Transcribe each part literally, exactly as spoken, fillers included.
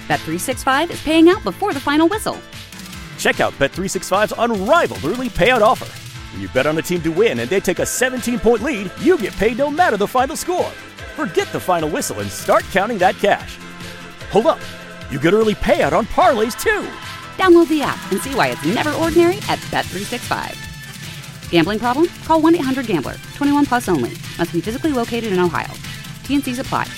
Bet three sixty-five is paying out before the final whistle. Check out Bet three sixty-five's unrivaled early payout offer. When you bet on a team to win and they take a seventeen-point lead, you get paid no matter the final score. Forget the final whistle and start counting that cash. Hold up. You get early payout on parlays, too. Download the app and see why it's never ordinary at Bet three sixty-five. Gambling problem? Call one eight hundred gambler. twenty-one plus only. Must be physically located in Ohio. T and C's apply.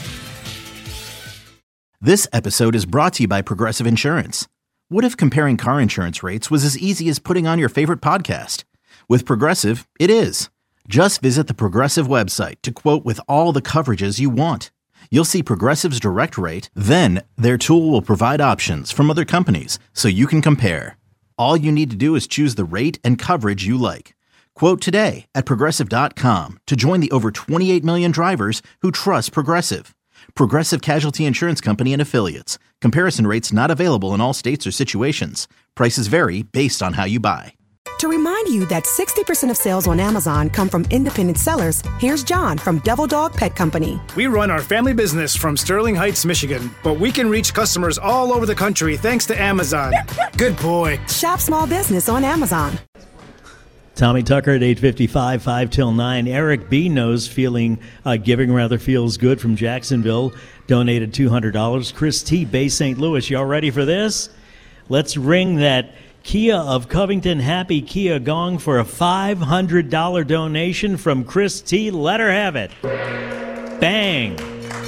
This episode is brought to you by Progressive Insurance. What if comparing car insurance rates was as easy as putting on your favorite podcast? With Progressive, it is. Just visit the Progressive website to quote with all the coverages you want. You'll see Progressive's direct rate, then their tool will provide options from other companies so you can compare. All you need to do is choose the rate and coverage you like. Quote today at Progressive dot com to join the over twenty-eight million drivers who trust Progressive. Progressive Casualty Insurance Company and Affiliates. Comparison rates not available in all states or situations. Prices vary based on how you buy. To remind you that sixty percent of sales on Amazon come from independent sellers, here's John from Devil Dog Pet Company. We run our family business from Sterling Heights, Michigan, but we can reach customers all over the country thanks to Amazon. Good boy. Shop small business on Amazon. Tommy Tucker at eight fifty-five, five till nine. Eric B. knows feeling, uh, giving rather feels good from Jacksonville. Donated two hundred dollars. Chris T. Bay Saint Louis. Y'all ready for this? Let's ring that Kia of Covington Happy Kia gong for a five hundred dollars donation from Chris T. Let her have it. Bang.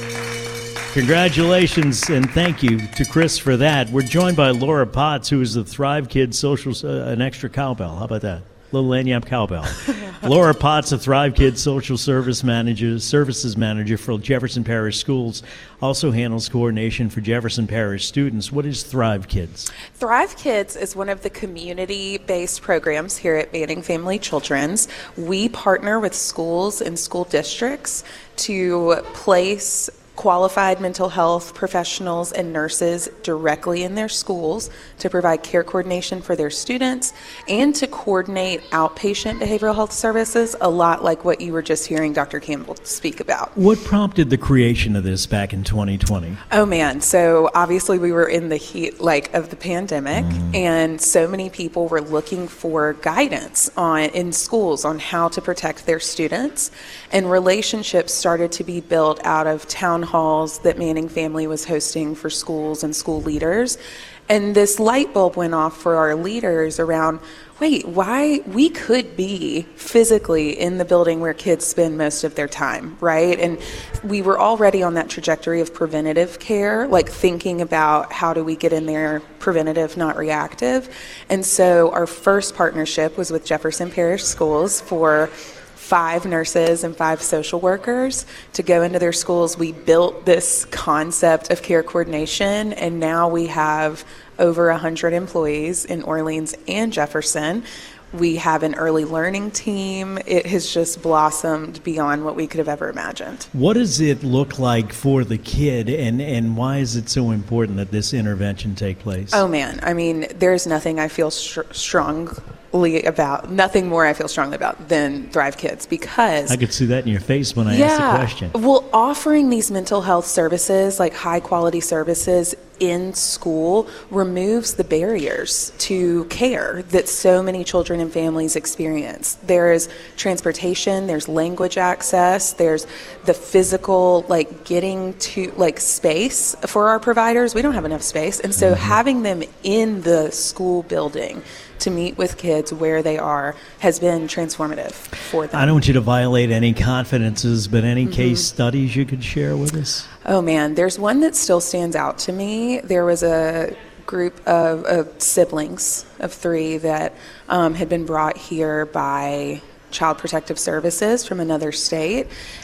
Congratulations and thank you to Chris for that. We're joined by Laura Potts, who is the Thrive Kids social, uh, an extra cowbell. How about that? Little lanyap cowbell. Laura Potts, a Thrive Kids Social Service Manager, Services Manager for Jefferson Parish Schools, also handles coordination for Jefferson Parish students. What is Thrive Kids? Thrive Kids is one of the community-based programs here at Manning Family Children's. We partner with schools and school districts to place qualified mental health professionals and nurses directly in their schools to provide care coordination for their students and to coordinate outpatient behavioral health services, a lot like what you were just hearing Doctor Campbell speak about. What prompted the creation of this back in twenty twenty? Oh man, so obviously we were in the heat like of the pandemic, mm. and so many people were looking for guidance on in schools on how to protect their students, and relationships started to be built out of town halls that Manning Family was hosting for schools and school leaders. And this light bulb went off for our leaders around, wait, why we could be physically in the building where kids spend most of their time, right? And we were already on that trajectory of preventative care, like thinking about how do we get in there preventative, not reactive. And so our first partnership was with Jefferson Parish Schools for five nurses and five social workers to go into their schools. We built this concept of care coordination, and now we have over one hundred employees in Orleans and Jefferson. We have an early learning team. It has just blossomed beyond what we could have ever imagined. What does it look like for the kid, and, and why is it so important that this intervention take place? Oh, man. I mean, there's nothing I feel str- strong about, nothing more I feel strongly about than Thrive Kids, because I could see that in your face when I yeah, asked the question. Well, offering these mental health services, like high quality services in school, removes the barriers to care that so many children and families experience. There's transportation, there's language access, there's the physical, like getting to like space for our providers. We don't have enough space, and so mm-hmm. having them in the school building to meet with kids where they are has been transformative for them. I don't want you to violate any confidences, but any mm-hmm. case studies you could share with us? Oh man, there's one that still stands out to me. There was a group of, of siblings of three that um, had been brought here by Child Protective Services from another state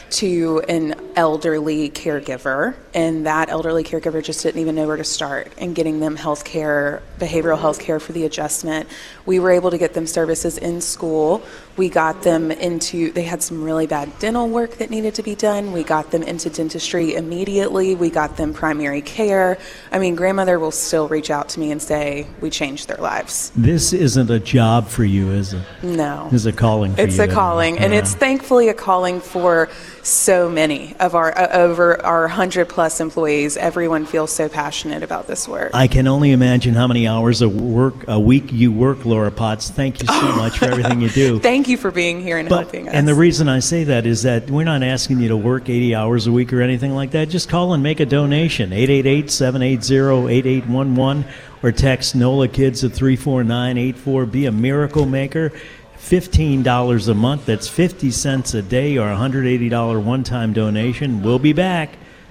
to an elderly caregiver, and that elderly caregiver just didn't even know where to start in getting them health care, behavioral health care for the adjustment. We were able to get them services in school. We got them into, they had some really bad dental work that needed to be done. We got them into dentistry immediately. We got them primary care. I mean, grandmother will still reach out to me and say, we changed their lives. This isn't a job for you, is it? No. It's a calling for it's It's a calling, and yeah. it's thankfully a calling for so many of our uh, over our one hundred plus employees. Everyone feels so passionate about this work. I can only imagine how many hours of work a week you work, Laura Potts. Thank you so much for everything you do. Thank you for being here and but, helping us. And the reason I say that is that we're not asking you to work eighty hours a week or anything like that. Just call and make a donation, eight eight eight, seven eight zero, eight eight one one, or text NOLA Kids at three four nine eight four. Be a miracle maker. fifteen dollars a month. That's fifty cents a day, or a one hundred eighty dollars one-time donation. We'll be back.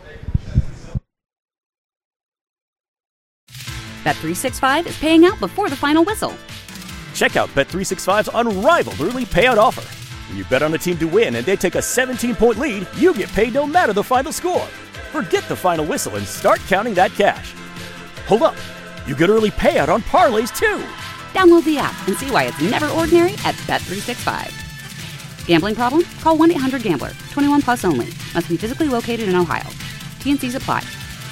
Bet three sixty-five is paying out before the final whistle. Check out Bet three sixty-five's unrivaled early payout offer. When you bet on a team to win and they take a seventeen-point lead, you get paid no matter the final score. Forget the final whistle and start counting that cash. Hold up. You get early payout on parlays, too. Download the app and see why it's never ordinary at Bet three sixty-five. Gambling problem? Call one eight hundred gambler. twenty-one plus only. Must be physically located in Ohio. T N Cs apply.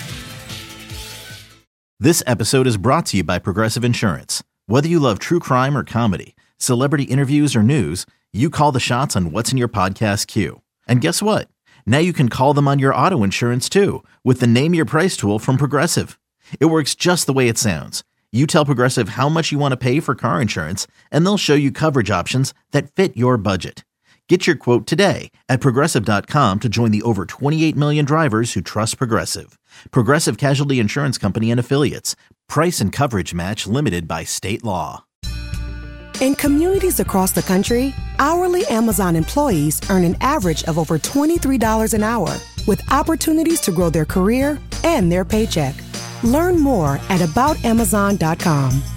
This episode is brought to you by Progressive Insurance. Whether you love true crime or comedy, celebrity interviews or news, you call the shots on what's in your podcast queue. And guess what? Now you can call them on your auto insurance too with the Name Your Price tool from Progressive. It works just the way it sounds. You tell Progressive how much you want to pay for car insurance, and they'll show you coverage options that fit your budget. Get your quote today at Progressive dot com to join the over twenty-eight million drivers who trust Progressive. Progressive Casualty Insurance Company and Affiliates. Price and coverage match limited by state law. In communities across the country, hourly Amazon employees earn an average of over twenty-three dollars an hour, with opportunities to grow their career and their paycheck. Learn more at about amazon dot com.